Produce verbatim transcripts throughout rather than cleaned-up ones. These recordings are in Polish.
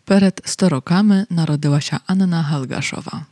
Перед sto rokami narodziła się Anna Halgaszowa.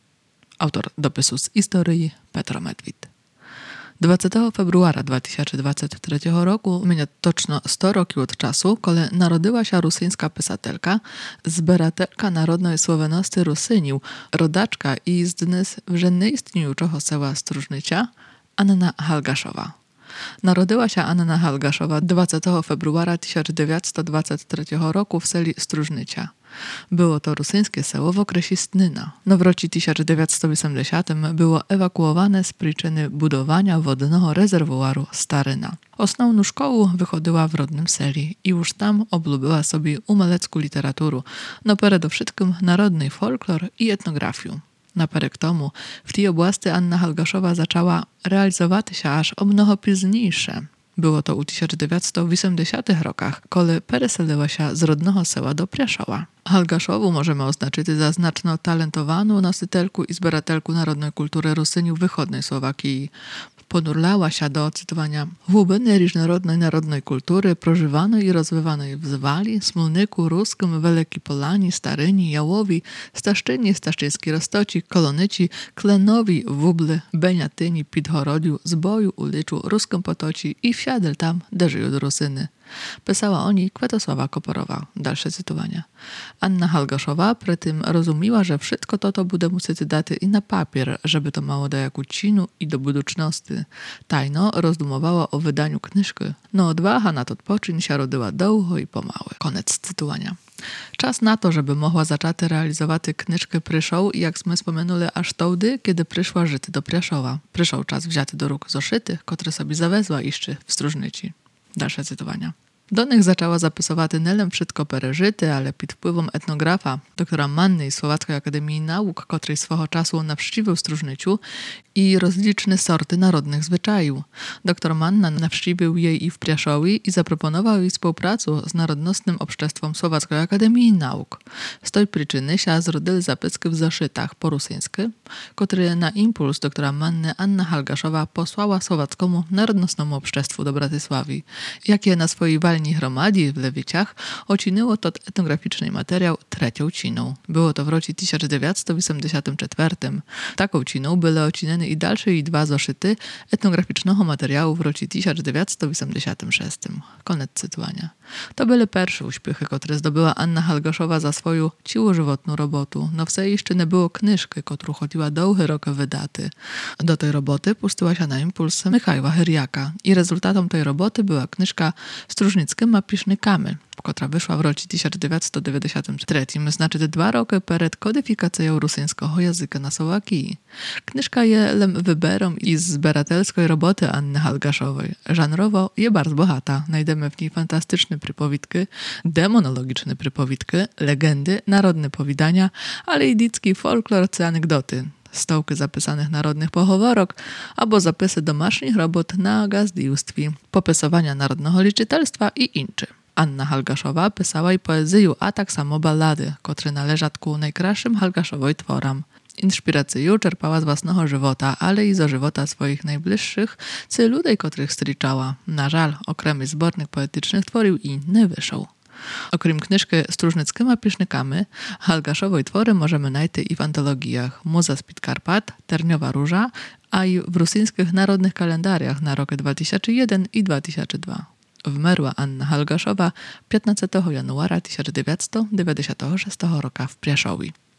Autor dopisu z historii Petro Medwid. dwudziestego februara dwa tysiące dwudziestego trzeciego roku minie točno sto roki od czasu, kiedy narodziła się rusyńska pisatelka, zbieratelka narodnej słowenosti Rusynił, rodaczka i z dnes вже nie istniejącego sela Stróżnycia, Anna Halgaszowa. Narodziła się Anna Halgaszowa dwudziestego februara tysiąc dziewięćset dwudziestego trzeciego roku w seli Stróżnycia. Było to rusyńskie seło w okresie Stnyna. No w roku tysiąc dziewięćset osiemdziesiątym było ewakuowane z przyczyny budowania wodnego rezerwuaru Staryna. Osnovną szkołę wychodziła w rodnym seli i już tam oblubiła sobie umelecką literaturę, no przede wszystkim narodny folklor i etnografię. Naperek tomu w tej oblasti Anna Halgaszowa zaczęła realizować się aż o mnoho późniejsze. Było to u tysiąc dziewięćset osiemdziesiątych rokach, kiedy przeseliła się z rodnego sela do Prešova. Halgaszową możemy oznaczyć za znaczno talentowaną nositelkę i zbieratelkę narodnej kultury Rusynił wychodnej Słowakii. Ponurlała się do cytowania głębiny różnorodnej narodnej kultury prożywanej i rozwywanej w Zwali, Smolnyku, Ruskim, Wielkiej Polani, Staryni, Jałowi, Staszczyni, Staszczyńskiej Rostoci, Kolonyci, Klenowi, Wubly, Beniatyni, Pidhorodziu, Zboju, Uliczu, Ruskim Potoci i wsiadel tam, gdzie żyją do Rusyny. Pisała o niej Kwiatosława Koporowa. Dalsze cytowania. Anna Halgaszowa przy tym rozumiała, że wszystko to to bude musieć dać i na papier, żeby to mało dajaku cinu i do buduczności. Tajno rozdumowała o wydaniu knyżki. No odwaha na to odpoczyn się rodyła długo i pomałe. Koniec cytowania. Czas na to, żeby mogła zacząć realizować knyżkę przyszł, jak sme wspomenuli, aż wtedy, kiedy przyszła żyć do Preszowa. Przyszł czas wziąć do róg zoszyty, które sobie zawezła jeszcze w Stróżnyci. Dalsze cytowania. Do nich zaczęła zapisywać nie tylko wszystko pereżyty, ale pod wpływem etnografa, doktora Manny z Słowackiej Akademii Nauk, który swego czasu nawściwił Stróżnyciu i rozliczne sorty narodnych zwyczajów. Doktor Manna nawściwił jej i w Preszowie i zaproponował jej współpracę z Narodnostnym Obszczestwem Słowackiej Akademii Nauk. Z tej przyczyny się zrodzili zapiski w zeszytach po rusyńsku, które na impuls doktora Manny Anna Halgaszowa posłała Słowackiemu Narodnostnemu Obszczestwu do Bratysławi, jakie na swojej walni gromadzi w Lewiciach ociniło to etnograficzny materiał trzecią ciną. Było to w roku tysiąc dziewięćset osiemdziesiątym czwartym. Taką ciną były ocinane i dalsze i dwa zeszyty etnograficznego materiału w roku tysiąc dziewięćset osiemdziesiątym szóstym. Koniec cytowania. To były pierwsze uśpiechy, które zdobyła Anna Halgaszowa za swoją ciłożywotną robotę. No wse jeszcze nie było knyżki, którą chodziła długi rok wydaty. Do tej roboty puściła się na impuls Michała Hyriaka i rezultatem tej roboty była knyżka Stróżnickim a piszny Kamyl, która wyszła w roku tysiąc dziewięćset dziewięćdziesiątym trzecim, znaczy dwa roki przed kodyfikacją rusyńskiego języka na Słowakii. Knyżka je lem wyberą i z zbieratelskiej roboty Anny Halgaszowej. Żanrowo je bardzo bohata. Znajdziemy w niej fantastyczne przypowitki, demonologiczne przypowitki, legendy, narodne powidania, ale i dzicki folklor czy anegdoty. Stołki zapisanych narodnych pochoworok, albo zapisy domasznych robót na gazdijstwie, popisowania narodnego liczytelstwa i inczy. Anna Halgaszowa pisała i poezję, a tak samo ballady, które należą ku najkraszym Halgaszowej tworom. Inspirację czerpała z własnego żywota, ale i z żywota swoich najbliższych, czy ludzi, których striczała. Na żal, okrem zbornych poetycznych tworił i nie wyszł. Okrem knyżki Stróżnickimi pisznikami, Halgaszowej twory możemy znaleźć i w antologiach Muza z Podkarpat, Terniowa Róża, a i w rosyjskich narodnych kalendariach na roky dwa tysiące jeden i dwa tysiące dwa. Wmerła Anna Halgaszowa piętnastego januara tysiąc dziewięćset dziewięćdziesiątego szóstego roku w Preszowie.